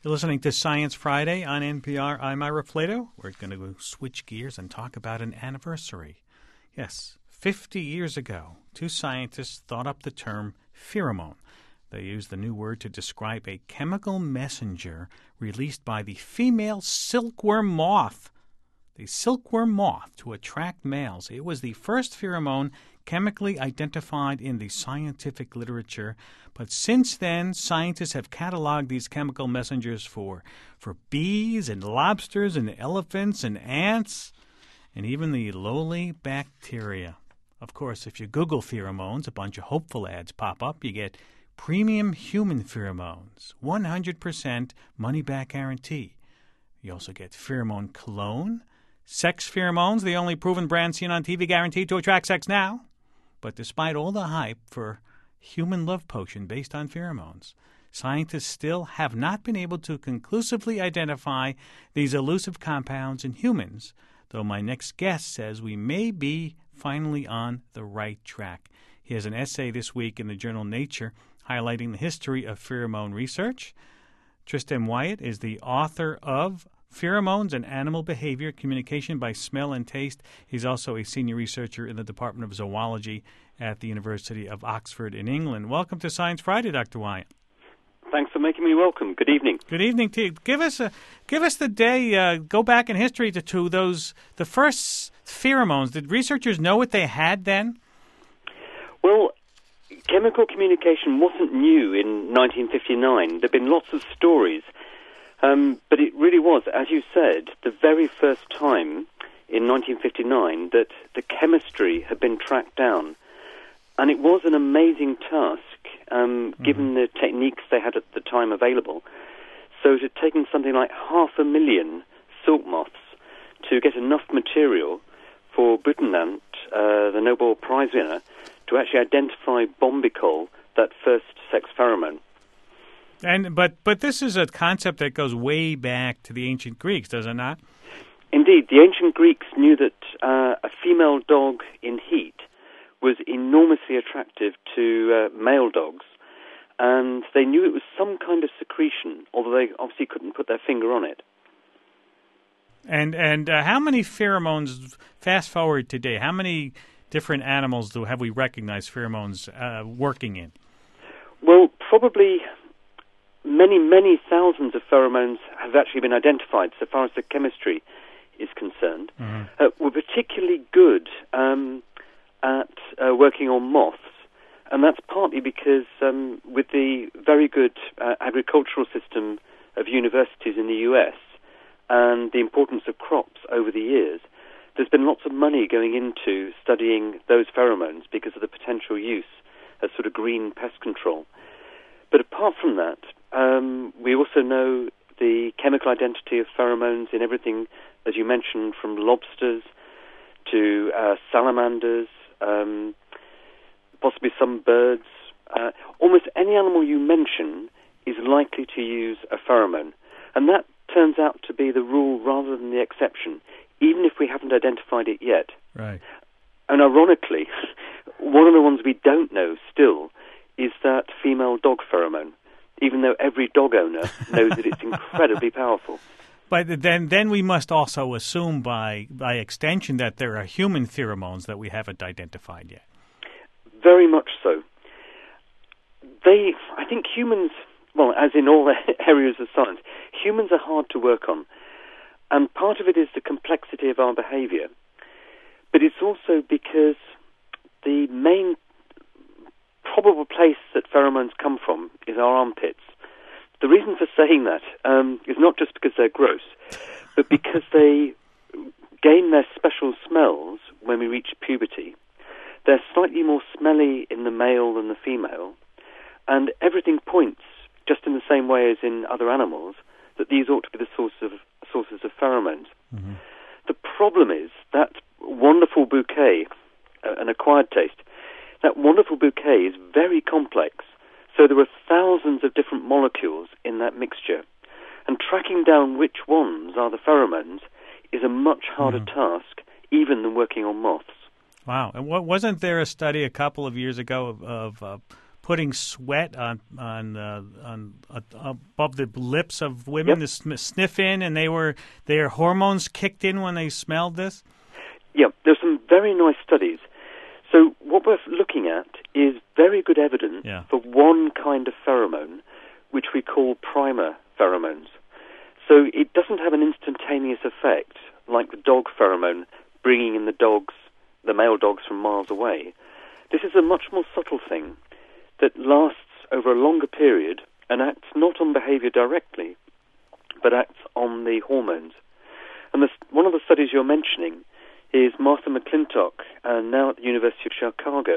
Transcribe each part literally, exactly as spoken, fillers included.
You're listening to Science Friday on N P R. I'm Ira Flato. We're going to go switch gears and talk about an anniversary. Yes, fifty years ago, two scientists thought up the term pheromone. They used the new word to describe a chemical messenger released by the female silkworm moth. The silkworm moth to attract males. It was the first pheromone chemically identified in the scientific literature, but since then, scientists have cataloged these chemical messengers for, for bees and lobsters and elephants and ants and even the lowly bacteria. Of course, if you Google pheromones, a bunch of hopeful ads pop up. You get premium human pheromones, one hundred percent money-back guarantee. You also get pheromone cologne, sex pheromones, the only proven brand seen on T V guaranteed to attract sex now. But despite all the hype for human love potion based on pheromones, scientists still have not been able to conclusively identify these elusive compounds in humans, though my next guest says we may be finally on the right track. He has an essay this week in the journal Nature highlighting the history of pheromone research. Tristram Wyatt is the author of Pheromones and Animal Behavior, Communication by Smell and Taste. He's also a senior researcher in the Department of Zoology at the University of Oxford in England. Welcome to Science Friday, Doctor Wyatt. Thanks for making me welcome. Good evening. Good evening to you. Give us a, give us the day. Uh, go back in history to, to those the first pheromones. Did researchers know what they had then? Well, chemical communication wasn't new in nineteen fifty-nine. There've been lots of stories. Um, but it really was, as you said, the very first time in nineteen fifty-nine that the chemistry had been tracked down. And it was an amazing task, um, mm-hmm. given the techniques they had at the time available. So it had taken something like half a million silk moths to get enough material for Butenandt, uh, the Nobel Prize winner, to actually identify bombicol, that first sex pheromone. And but but this is a concept that goes way back to the ancient Greeks, does it not? Indeed, the ancient Greeks knew that uh, a female dog in heat was enormously attractive to uh, male dogs, and they knew it was some kind of secretion, although they obviously couldn't put their finger on it. And and uh, how many pheromones? Fast forward today, how many different animals do have we recognized pheromones uh, working in? Well, probably many, many thousands of pheromones have actually been identified so far as the chemistry is concerned. Mm-hmm. Uh, we're particularly good um, at uh, working on moths, and that's partly because um, with the very good uh, agricultural system of universities in the U S and the importance of crops over the years, there's been lots of money going into studying those pheromones because of the potential use as sort of green pest control. But apart from that, um, we also know the chemical identity of pheromones in everything, as you mentioned, from lobsters to uh, salamanders, um, possibly some birds. Uh, almost any animal you mention is likely to use a pheromone. And that turns out to be the rule rather than the exception, even if we haven't identified it yet. Right. And ironically, one of the ones we don't know still is that female dog pheromone, even though every dog owner knows that it's incredibly powerful. But then then we must also assume by, by extension that there are human pheromones that we haven't identified yet. Very much so. They, I think humans, well, as in all areas of science, humans are hard to work on. And part of it is the complexity of our behavior. But it's also because the main probable place that pheromones come from is our armpits. The reason for saying that um, is not just because they're gross, but because they gain their special smells when we reach puberty. They're slightly more smelly in the male than the female, and everything points, just in the same way as in other animals, that these ought to be the source of sources of pheromones. Mm-hmm. The problem is that wonderful bouquet, uh, an acquired taste, that wonderful bouquet is very complex. So there are thousands of different molecules in that mixture. And tracking down which ones are the pheromones is a much harder mm. task, even than working on moths. Wow. And what, wasn't there a study a couple of years ago of, of uh, putting sweat on on uh, on uh, above the lips of women Yep. to sm- sniff in, and they were their hormones kicked in when they smelled this? Yeah, there's some very nice studies. So what we're looking at is very good evidence Yeah. for one kind of pheromone, which we call primer pheromones. So it doesn't have an instantaneous effect like the dog pheromone, bringing in the dogs, the male dogs from miles away. This is a much more subtle thing that lasts over a longer period and acts not on behavior directly, but acts on the hormones. And this, one of the studies you're mentioning is Martha McClintock, uh, now at the University of Chicago.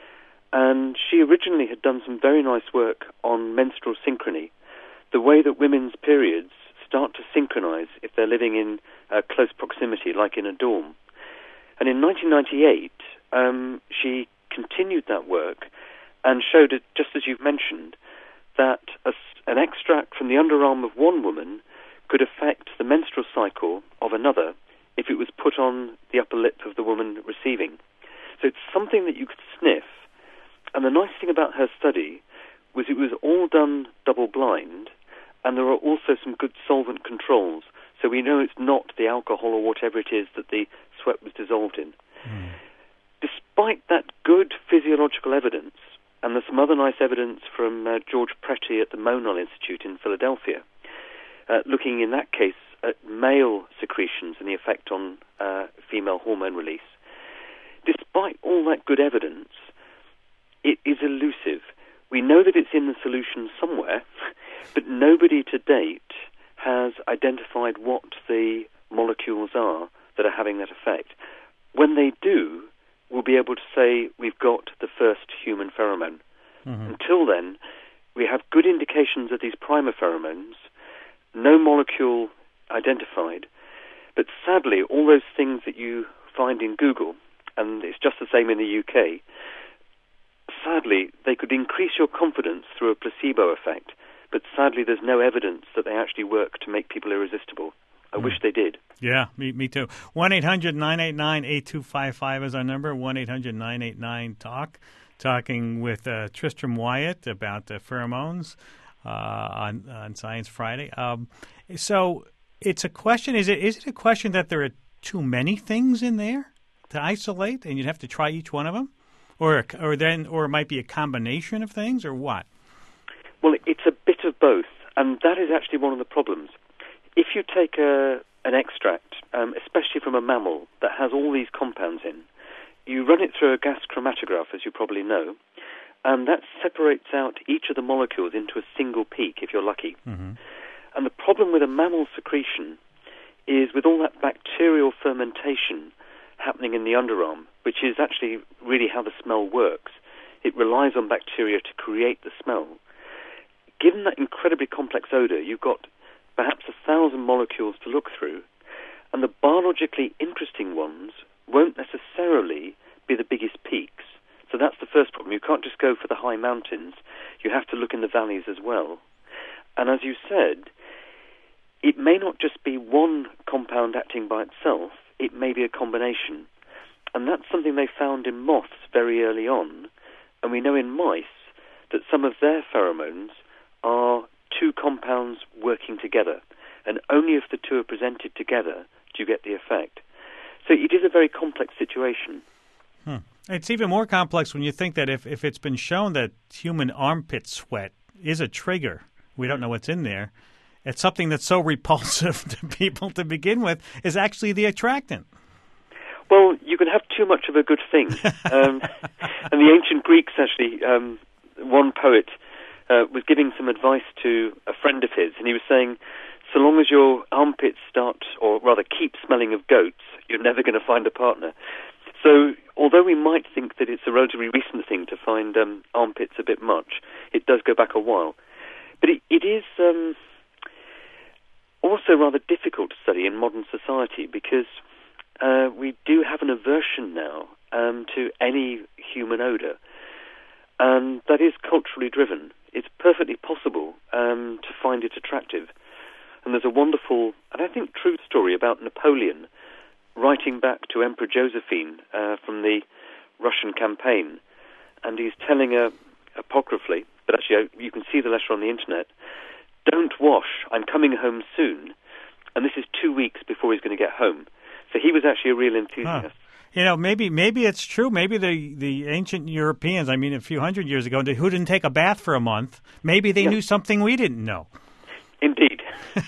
And she originally had done some very nice work on menstrual synchrony, the way that women's periods start to synchronize if they're living in uh, close proximity, like in a dorm. And in nineteen ninety-eight, um, she continued that work and showed it, just as you've mentioned, that a, an extract from the underarm of one woman could affect the menstrual cycle of another if it was put on the upper lip of the woman receiving. So it's something that you could sniff. And the nice thing about her study was it was all done double-blind, and there are also some good solvent controls. So we know it's not the alcohol or whatever it is that the sweat was dissolved in. Mm. Despite that good physiological evidence, and there's some other nice evidence from uh, George Pretty at the Monal Institute in Philadelphia, uh, looking in that case at male secretions and the effect on uh, female hormone release. Despite all that good evidence, it is elusive. We know that it's in the solution somewhere, but nobody to date has identified what the molecules are that are having that effect. When they do, we'll be able to say we've got the first human pheromone. Mm-hmm. Until then, we have good indications of these primer pheromones, no molecule identified, but sadly, all those things that you find in Google, and it's just the same in the U K, sadly, they could increase your confidence through a placebo effect, but sadly, there's no evidence that they actually work to make people irresistible. I mm. wish they did. Yeah, me, me too. one eight hundred nine eight nine eight two five five is our number, one eight hundred nine eight nine talk. Talking with uh, Tristram Wyatt about uh, pheromones uh, on, on Science Friday. Um, so it's a question, is it is it a question that there are too many things in there to isolate and you'd have to try each one of them? Or, or then, or it might be a combination of things, or what? Well, it's a bit of both, and that is actually one of the problems. If you take a, an extract, um, especially from a mammal that has all these compounds in, you run it through a gas chromatograph, as you probably know, and that separates out each of the molecules into a single peak, if you're lucky. Mm-hmm. And the problem with a mammal secretion is with all that bacterial fermentation happening in the underarm, which is actually really how the smell works. It relies on bacteria to create the smell. Given that incredibly complex odor, you've got perhaps a thousand molecules to look through, and the biologically interesting ones won't necessarily be the biggest peaks. So that's the first problem. You can't just go for the high mountains. You have to look in the valleys as well. And as you said, it may not just be one compound acting by itself. It may be a combination. And that's something they found in moths very early on. And we know in mice that some of their pheromones are two compounds working together. And only if the two are presented together do you get the effect. So it is a very complex situation. Hmm. It's even more complex when you think that if, if it's been shown that human armpit sweat is a trigger, we don't know what's in there, it's something that's so repulsive to people to begin with, is actually the attractant. Well, you can have too much of a good thing. um, and the ancient Greeks, actually, um, one poet uh, was giving some advice to a friend of his, and he was saying, so long as your armpits start, or rather keep smelling of goats, you're never going to find a partner. So although we might think that it's a relatively recent thing to find um, armpits a bit much, it does go back a while. But it, it is um, also rather difficult to study in modern society because uh, we do have an aversion now um, to any human odor. And that is culturally driven. It's perfectly possible um, to find it attractive. And there's a wonderful, and I think true story about Napoleon writing back to Emperor Josephine uh, from the Russian campaign. And he's telling her apocryphally, but actually you can see the letter on the internet. Don't wash. I'm coming home soon. And this is two weeks before he's going to get home. So he was actually a real enthusiast. Huh. You know, maybe maybe it's true. Maybe the, the ancient Europeans, I mean, a few hundred years ago, who didn't take a bath for a month, maybe they yeah. knew something we didn't know. Indeed.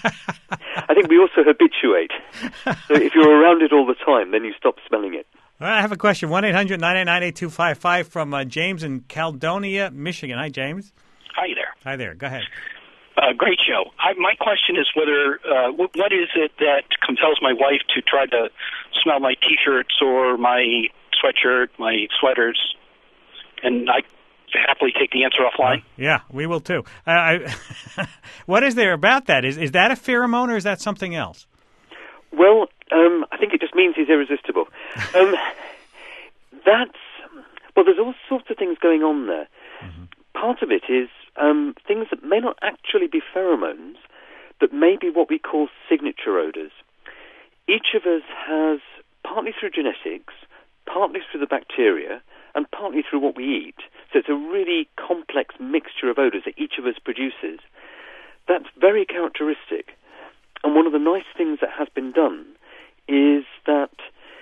I think we also habituate. So if you're around it all the time, then you stop smelling it. All right, I have a question. one eight hundred nine eight nine eight two five five from uh, James in Caledonia, Michigan. Hi, James. Hi there. Hi there. Go ahead. Uh, great show. I, my question is whether uh, w- what is it that compels my wife to try to smell my T-shirts or my sweatshirt, my sweaters, and I happily take the answer offline. Uh, yeah, we will too. Uh, I, what is there about that? Is is that a pheromone or is that something else? Well, um, I think it just means he's irresistible. Um, that's well. There's all sorts of things going on there. Mm-hmm. Part of it is um, things that may not actually be pheromones, but may be what we call signature odors. Each of us has, partly through genetics, partly through the bacteria, and partly through what we eat. So it's a really complex mixture of odors that each of us produces. That's very characteristic. And one of the nice things that has been done is that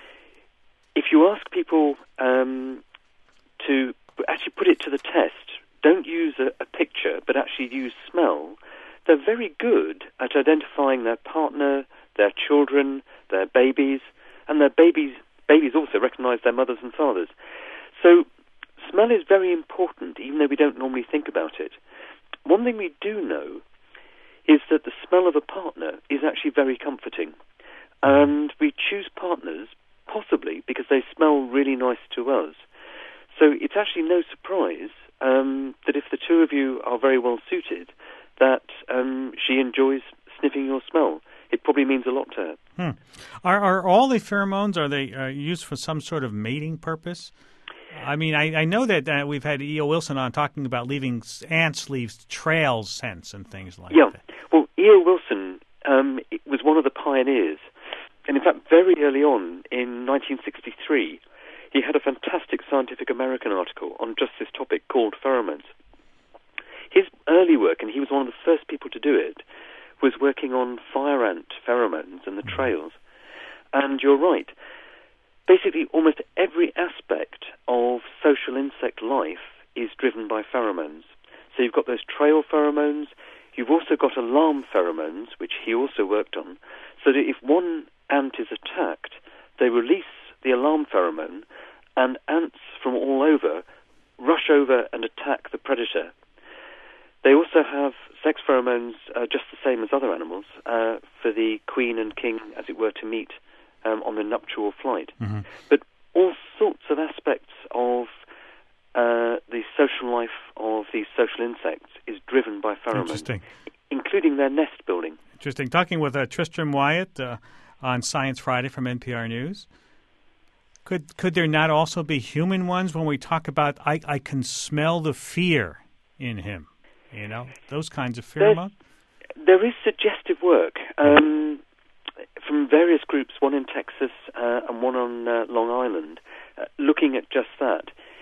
if you ask people um, to actually put it to the test, don't use a, a picture, but actually use smell, they're very good at identifying their partner, their children, their babies, and their babies babies also recognize their mothers and fathers. So smell is very important, even though we don't normally think about it. One thing we do know is that the smell of a partner is actually very comforting. And we choose partners, possibly, because they smell really nice to us. So it's actually no surprise um, that if the two of you are very well suited, that um, she enjoys sniffing your smell. It probably means a lot to her. Hmm. Are, are all the pheromones, are they uh, used for some sort of mating purpose? I mean, I, I know that uh, we've had E O. Wilson on talking about leaving ants leave trail scents and things like yeah. that. Yeah, well, E O. Wilson um, was one of the pioneers. And in fact, very early on, in nineteen sixty-three, he had a fantastic Scientific American article on just this topic called pheromones. His early work, and he was one of the first people to do it, was working on fire ant pheromones and the trails. And you're right. Basically, almost every aspect of social insect life is driven by pheromones. So you've got those trail pheromones. You've also got alarm pheromones, which he also worked on, so that if one ant is attacked, they release the alarm pheromone, and ants from all over rush over and attack the predator. They also have sex pheromones, uh, just the same as other animals, uh, for the queen and king, as it were, to meet um, on the nuptial flight. Mm-hmm. But all sorts of aspects of uh, the social life of these social insects is driven by pheromones. Interesting. Including their nest building. Interesting. Talking with uh, Tristram Wyatt uh, on Science Friday from N P R News. Could could there not also be human ones when we talk about, I, I can smell the fear in him? You know, those kinds of pheromones? There, there is suggestive work um, from various groups, one in Texas uh, and one on uh, Long Island, uh, looking at just that.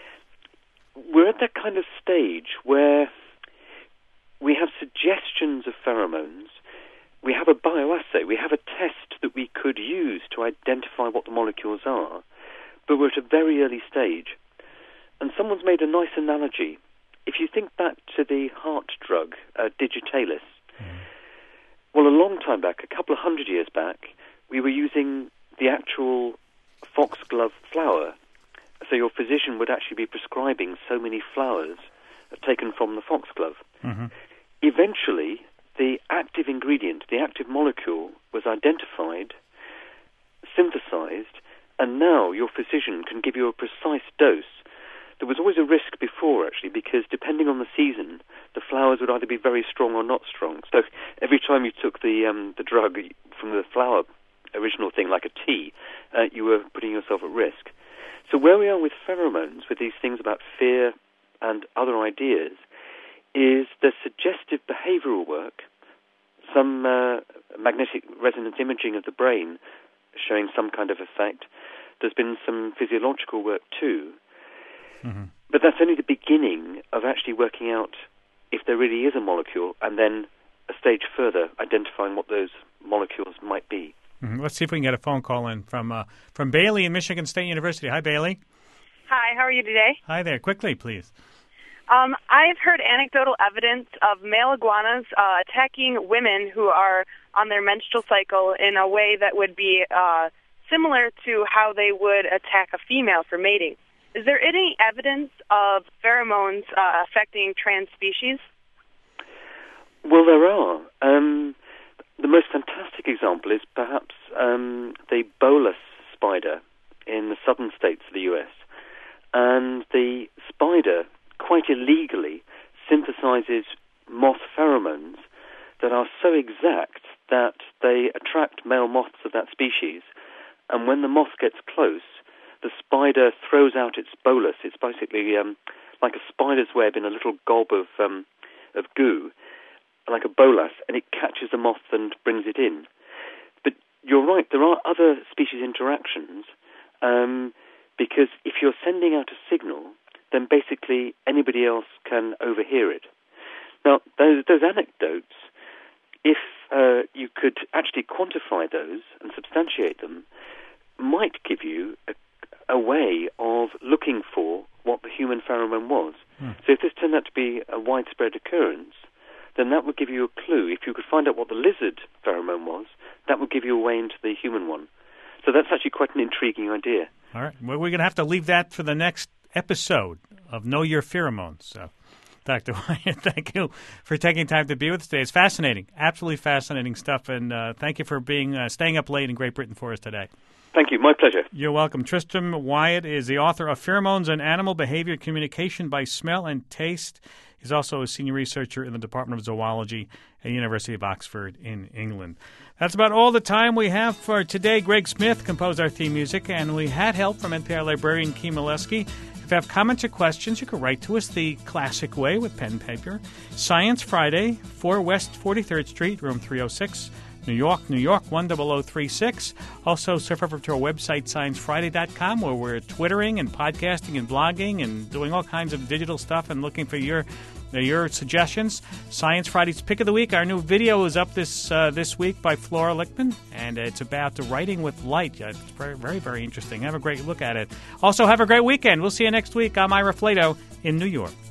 We're at that kind of stage where we have suggestions of pheromones. We have a bioassay. We have a test that we could use to identify what the molecules are. But we're at a very early stage. And someone's made a nice analogy. If you think back to the heart drug, uh, Digitalis, mm. well, a long time back, a couple of hundred years back, we were using the actual foxglove flower. So your physician would actually be prescribing so many flowers taken from the foxglove. Mm-hmm. Eventually, the active ingredient, the active molecule, was identified, synthesized, and now your physician can give you a precise dose. There was always a risk before, actually, because depending on the season, the flowers would either be very strong or not strong. So every time you took the um, the drug from the flower original thing, like a tea, uh, you were putting yourself at risk. So where we are with pheromones, with these things about fear and other ideas, is the suggestive behavioral work, some uh, magnetic resonance imaging of the brain showing some kind of effect. There's been some physiological work too. Mm-hmm. but that's only the beginning of actually working out if there really is a molecule, and then a stage further, identifying what those molecules might be. Mm-hmm. Let's see if we can get a phone call in from uh, from Bailey in Michigan State University. Hi, Bailey. Hi, how are you today? Hi there. Quickly, please. Um, I've heard anecdotal evidence of male iguanas uh, attacking women who are on their menstrual cycle in a way that would be uh, similar to how they would attack a female for mating. Is there any evidence of pheromones uh, affecting trans species? Well, there are. Um, the most fantastic example is perhaps um, the bolus spider in the southern states of the U S. And the spider quite illegally synthesizes moth pheromones that are so exact that they attract male moths of that species. And when the moth gets close, the spider throws out its bolus. It's basically um, like a spider's web in a little gob of um, of goo, like a bolus, and it catches the moth and brings it in. But you're right, there are other species interactions, um, because if you're sending out a signal, then basically anybody else can overhear it. Now, those, those anecdotes, if uh, you could actually quantify those and substantiate them, might give you a, a way of looking for what the human pheromone was. Hmm. So if this turned out to be a widespread occurrence, then that would give you a clue. If you could find out what the lizard pheromone was, that would give you a way into the human one. So that's actually quite an intriguing idea. All right. Well, we're going to have to leave that for the next episode of Know Your Pheromones. So, Doctor Wyatt, thank you for taking time to be with us today. It's fascinating, absolutely fascinating stuff, and uh, thank you for being uh, staying up late in Great Britain for us today. Thank you. My pleasure. You're welcome. Tristram Wyatt is the author of Pheromones and Animal Behavior Communication by Smell and Taste. He's also a senior researcher in the Department of Zoology at the University of Oxford in England. That's about all the time we have for today. Greg Smith composed our theme music, and we had help from N P R librarian Kim Molesky. If you have comments or questions, you can write to us the classic way with pen and paper. Science Friday, four West forty-third Street, room three oh six, New York, New York, one zero zero three six. Also, surf over to our website, science friday dot com, where we're twittering and podcasting and blogging and doing all kinds of digital stuff and looking for your your suggestions. Science Friday's Pick of the Week. Our new video is up this uh, this week by Flora Lichtman, and it's about the writing with light. It's very, very, very interesting. Have a great look at it. Also, have a great weekend. We'll see you next week. I'm Ira Flato in New York.